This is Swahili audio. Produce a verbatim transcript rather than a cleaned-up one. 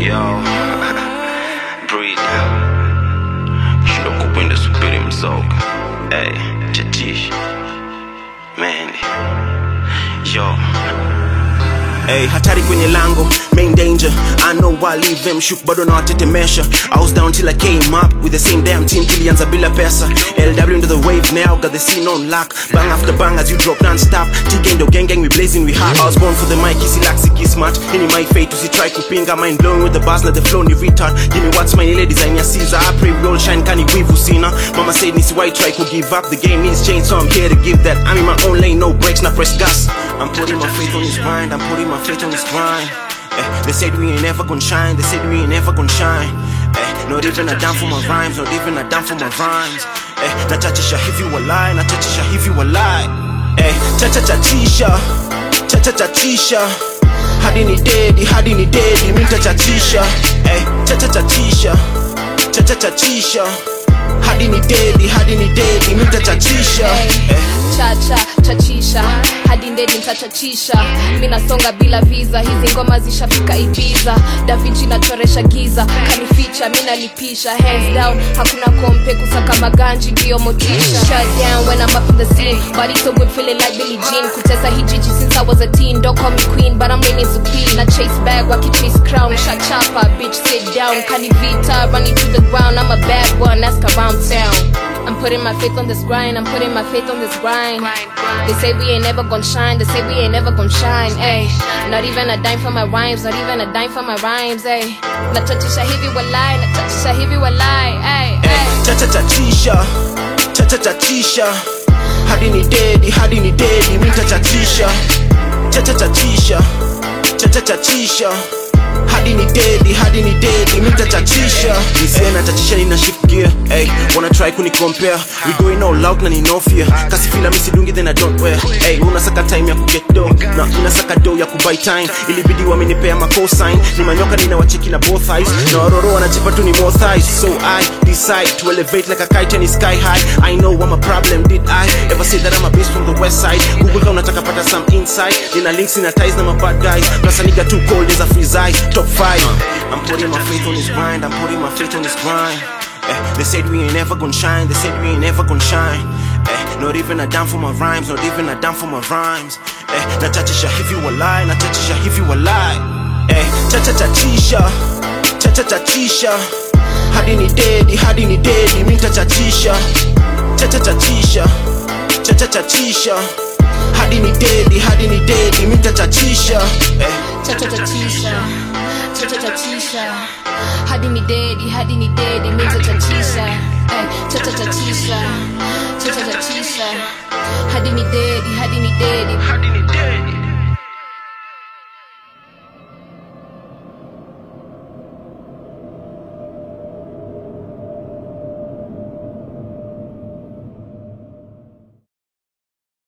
Yo, breathe. Shiro kupenda subiri mzoga. Hey, chatish. Man. Yo. Hey, hatari kwenye lango, main danger. I know I leave them shook bado na watetemesha. I was down till I came up with the same damn team kilianza bila pesa. L W into the wave now, got the scene on lock. Bang after bang as you drop non-stop. T K ndo gang gang, we blazing, we hot. I was born for the mic, isi laxi kiss match. Ini my fate, usi try kupinga. Mind blowing with the bars, let the flow ni retard. Give me what's my nile design ya Caesar. I pray we all shine, kani wivu sina. Mama said nisi white try to give up. The game needs change, so I'm here to give that. I'm in my own lane, no brakes, not press gas. I'm putting my faith on his grind, I'm putting my faith on his grind. Eh, they said we ain't never gonna shine, they said we ain't never gonna shine. Eh, not even a damn for my rhymes, not even a damn for my rhymes. Eh, na chachisha if you a lie, na chachisha if you a lie. Eh, cha cha cha chisha, cha cha cha chisha. Hadi ni dedi, hadi ni dedi, minta chachisha. Eh, cha cha cha chisha, cha cha cha chisha. Hadi ni dedi, hadi ni dedi, minta chachisha. Eh, cha cha chachisha hadi ndedi nitachachisha. Mina songa bila visa, hizi ngoma zishafika Ibiza. Da Vinci nachoresha giza, kanificha mina lipisha. Hands down, hakuna kompe kusaka maganji ndio motisha. Shut down when I'm up in the scene, body so good feeling like Billie Jean. Kutesa hijiji since I was a teen, don't call me queen but I'm reigning supreme. Na chase bag, waki chase crown, shot chopper, bitch sit down. Kanivita, running to the ground, I'm a bad one, ask around town. I'm putting my faith on this grind, I'm putting my faith on this grind. They say we ain't never gonna shine, they say we ain't never gonna shine, ayy. Not even a dime for my rhymes, not even a dime for my rhymes, ayy. Na chachisha hivi walai, na chachisha hivi walai, ayy, ayy. Cha cha cha chisha, cha cha cha chisha. Hadi ni dedi, hadi ni dedi, minta chachisha. Cha cha cha chisha, cha cha cha chisha. Hadi ni dedi, hadi ni dedi, minta chachisha. Nisiena chachisha nina shift gear, ayy. Wanna try kuni compare, we going all out na ni no fear. Kasi fila misi dungi then I don't wear. Ayy, unasaka time ya kuget dough, na unasaka dough ya kubuy time. Ilibidi wamenipea ma cosign, ni manyoka nina wacheki na both eyes. Na waroro wanachipa tu ni more thighs. So I decide to elevate like a kite and sky high. I know I'm a problem, did I ever say that I'm a beast from the west side? Google ka unataka pata some insight. Nina links, nina ties na my bad guys. Plus a nigga too cold, there's a freeze eye. Top five. I'm putting my faith on his grind, I'm putting my faith on his grind. Eh, they said we ain't never gonna shine, they said we ain't never gonna shine. Eh, not even a damn for my rhymes, not even a damn for my rhymes. Eh, na chachisha if you a lie, na chachisha if you a lie. Eh, cha cha cha chisha, cha cha cha chisha. Hadi ni dedi, hadi ni dedi, minta chachisha. Cha cha cha chisha, cha cha cha chisha. Hadi ni dedi, hadi ni dedi, minta chachisha. Eh, cha cha cha chisha, cha cha cha chisha. Hadi ni dedi, hadi ni dedi, minta chachisha. Eh, cha cha cha chisha, cha cha cha chisha. Hadi ni dedi, hadi ni dedi, hadi ni dedi.